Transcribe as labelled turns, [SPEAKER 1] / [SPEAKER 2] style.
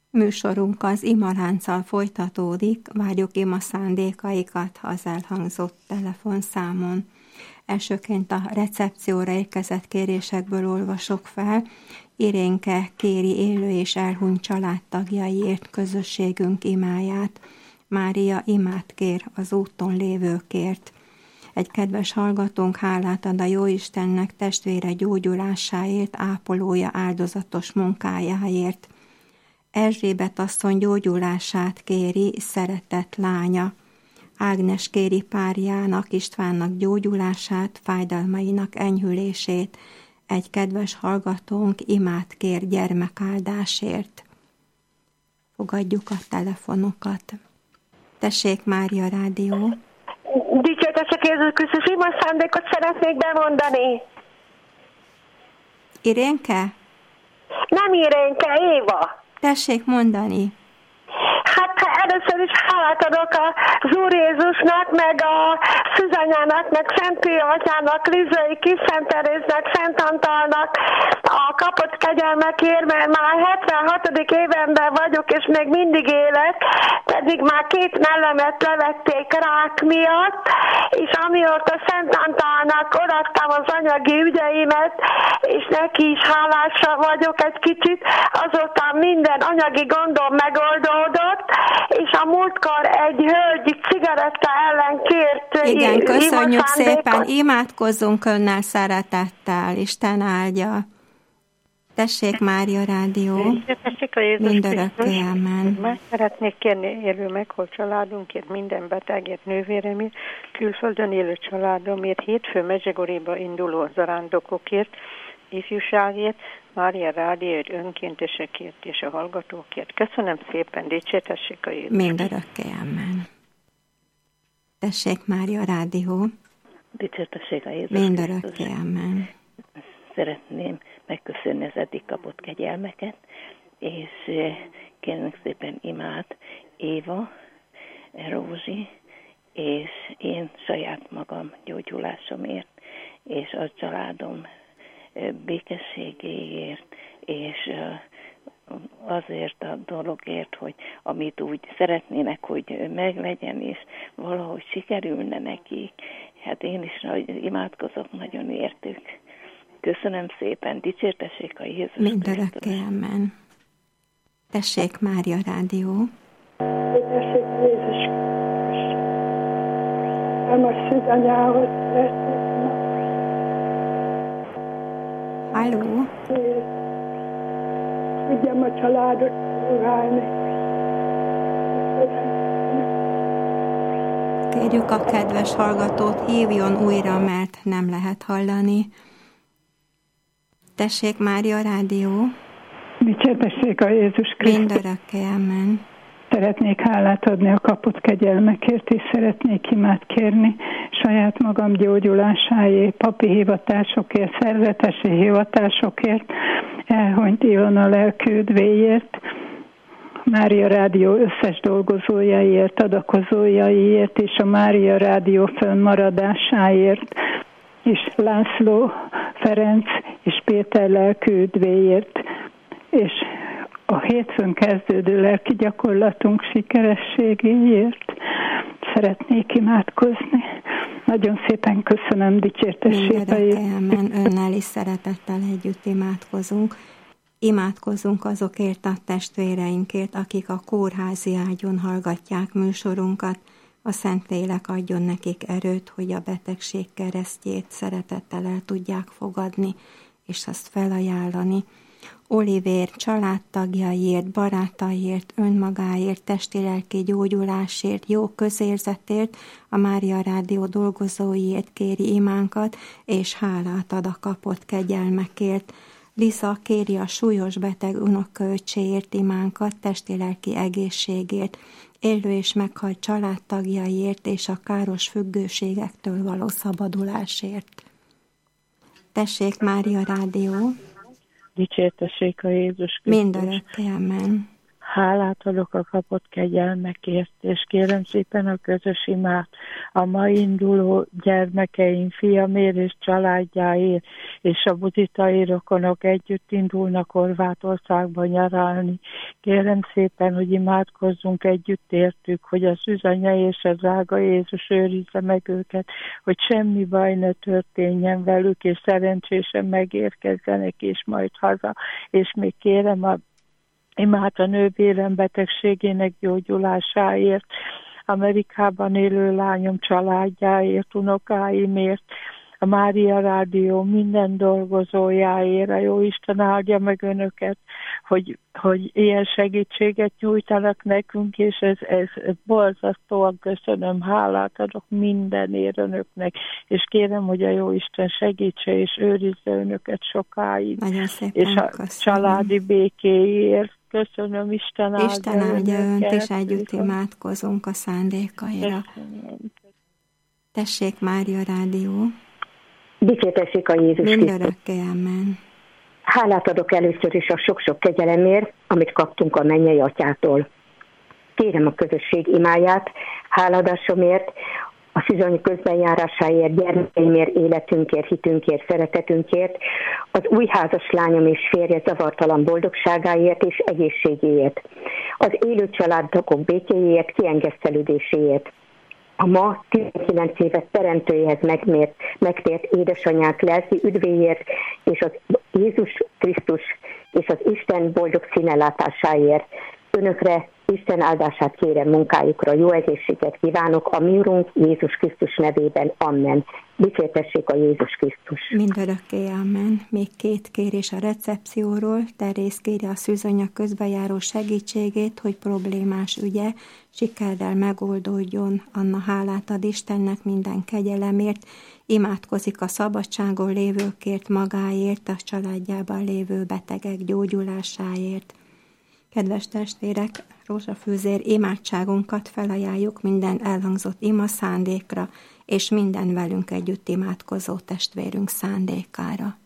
[SPEAKER 1] Műsorunk az imalánccal folytatódik, várjuk ima szándékaikat az elhangzott telefonszámon. Elsőként a recepcióra érkezett kérésekből olvasok fel. Irénke kéri élő és elhunyt családtagjaiért közösségünk imáját. Mária imát kér az úton lévőkért. Egy kedves hallgatónk hálát ad a Jóistennek testvére gyógyulásáért, ápolója áldozatos munkájáért. Erzsébet asszony gyógyulását kéri szeretett lánya. Ágnes kéri párjának, Istvánnak gyógyulását, fájdalmainak enyhülését. Egy kedves hallgatónk imát kér gyermekáldásért. Fogadjuk a telefonokat. Tessék, Mária Rádió.
[SPEAKER 2] Dicsértesek Jézus Krisztus, ima szándékot szeretnék bemondani.
[SPEAKER 1] Irénke?
[SPEAKER 2] Nem Irénke, Éva.
[SPEAKER 1] Tessék mondani.
[SPEAKER 2] Hát először is hálát adok az Úr Jézusnak, meg a Szűzanyának, meg Szent Pia Atyának, Lizai Kis Szent Teréznek, Szent Antalnak a kapott kegyelmekért, mert már 76. évenben vagyok, és még mindig élek, pedig már 2 mellemet levették rák miatt, és amióta Szent Antalnak odaadtam az anyagi ügyeimet, és neki is hálása vagyok egy kicsit, azóta minden anyagi gondom megoldódott, és a múltkor egy hölgy cigaretta ellen kért.
[SPEAKER 1] Igen, köszönjük szépen, imádkozzunk önnel szeretettel, Isten áldja. Tessék, Mária Rádió, mindörökké amen.
[SPEAKER 3] Meg szeretnék kérni élő meghalt családunkért, minden betegért, nővéremért, külföldön élő családomért, hétfő Mezsegoriba induló zarándokokért, ifjúságért, Mária Rádióért, önkéntesekért és a hallgatókért. Köszönöm szépen, dicsértessék a Jézus.
[SPEAKER 1] Mindörökké amen. Tessék, Mária Rádió.
[SPEAKER 4] Dicsértessék a Jézus.
[SPEAKER 1] Mindörökké amen.
[SPEAKER 4] Szeretném megköszönni az eddig kapott kegyelmeket, és kérnek szépen imát Éva, Rózsi, és én saját magam gyógyulásomért, és a családom békességéért, és azért a dologért, hogy amit úgy szeretnének, hogy meglegyen, és valahogy sikerülne nekik. Hát én is imádkozok nagyon értük. Köszönöm szépen, dicsértessék a Jézus Krisztus.
[SPEAKER 1] Mindörökké amen. Tessék, Mária Rádió.
[SPEAKER 5] Dicsértessék a Jézus Krisztus. Nem a szűzanyához szeretnék.
[SPEAKER 1] Halló?
[SPEAKER 5] Tudjam a családot szolgálni.
[SPEAKER 1] Kérjük a kedves hallgatót, hívjon újra, mert nem lehet hallani. Tessék, Mária Rádió.
[SPEAKER 5] Dicsértessék a Jézus Krisztus.
[SPEAKER 1] Mindörökké amen.
[SPEAKER 5] Szeretnék hálát adni a kapott kegyelmekért, és szeretnék imát kérni saját magam gyógyulásáért, papi hivatásokért, szerzetesi hivatásokért, elhunyt Ilona lelkődvéért, Mária Rádió összes dolgozójaiért, adakozójaiért, és a Mária Rádió fönnmaradásáért, és László, Ferenc és Péter lelkődvéért, és a hétfőn kezdődő lelki gyakorlatunk sikerességéért szeretnék imádkozni. Nagyon szépen köszönöm, dicsértessék a Jézus.
[SPEAKER 1] Önnel is szeretettel együtt imádkozunk. Imádkozzunk azokért a testvéreinkért, akik a kórházi ágyon hallgatják műsorunkat. A Szentlélek adjon nekik erőt, hogy a betegség keresztjét szeretettel el tudják fogadni, és azt felajánlani. Olivér családtagjaiért, barátaiért, önmagáért, testi-lelki gyógyulásért, jó közérzetért, a Mária Rádió dolgozóiért kéri imánkat, és hálát ad a kapott kegyelmekért. Liza kéri a súlyos beteg unokaöccséért imánkat, testi-lelki egészségért, élő és meghalt családtagjaiért és a káros függőségektől való szabadulásért. Tessék, Mária Rádió!
[SPEAKER 4] Dicsértessék a Jézus Krisztus.
[SPEAKER 1] Mindörökké amen.
[SPEAKER 6] Hálát adok a kapott kegyelmekért, és kérem szépen a közös imát a ma induló gyermekeim, fiamért és családjáért, és a buditai rokonok együtt indulnak Horvátországba nyaralni. Kérem szépen, hogy imádkozzunk együtt értük, hogy a szűzanya és a drága Jézus őrizze meg őket, hogy semmi baj ne történjen velük, és szerencsésen megérkezzenek, és majd haza. És még kérem a imát a nővérem betegségének gyógyulásáért, Amerikában élő lányom családjáért, unokáimért, a Mária Rádió minden dolgozójáért, a Jóisten áldja meg önöket, hogy ilyen segítséget nyújtanak nekünk, és ez borzasztóan köszönöm, hálát adok mindenért önöknek, és kérem, hogy a Jóisten segítse és őrizze önöket sokáig.
[SPEAKER 1] Nagyon szépen
[SPEAKER 6] és a
[SPEAKER 1] köszönöm.
[SPEAKER 6] Családi békéért köszönöm, Isten áldja
[SPEAKER 1] önt, és együtt imádkozunk a szándékaira. Tessék, Mária Rádió.
[SPEAKER 7] Dicsértessék a Jézus Krisztus.
[SPEAKER 1] Mindörökké, amen.
[SPEAKER 7] Hálát adok először is a sok-sok kegyelemért, amit kaptunk a mennyei atyától. Kérem a közösség imáját, háladásomért, a szűzany közbenjárásáért, gyermekeimért, életünkért, hitünkért, szeretetünkért, az új házas lányom és férje zavartalan boldogságáért és egészségéért, az élő családokok békéjéért, kiengesztelődéséért, a ma 19 éves teremtőjéhez megtért édesanyák lelki üdvéért, és az Jézus Krisztus és az Isten boldog színelátásáért. Önökre Isten áldását kérem munkájukra, jó egészséget kívánok a mi Urunk Jézus Krisztus nevében. Amen. Dicsértessék a Jézus Krisztus.
[SPEAKER 1] Mindörökké, amen. Még 2 kérés a recepcióról. Teréz kéri a szűzanya közbejáró segítségét, hogy problémás ügye sikerrel megoldódjon. Anna hálát ad Istennek minden kegyelemért, imádkozik a szabadságon lévőkért, magáért, a családjában lévő betegek gyógyulásáért. Kedves testvérek, rózsafűzér imádságunkat felajánljuk minden elhangzott ima szándékra, és minden velünk együtt imádkozó testvérünk szándékára.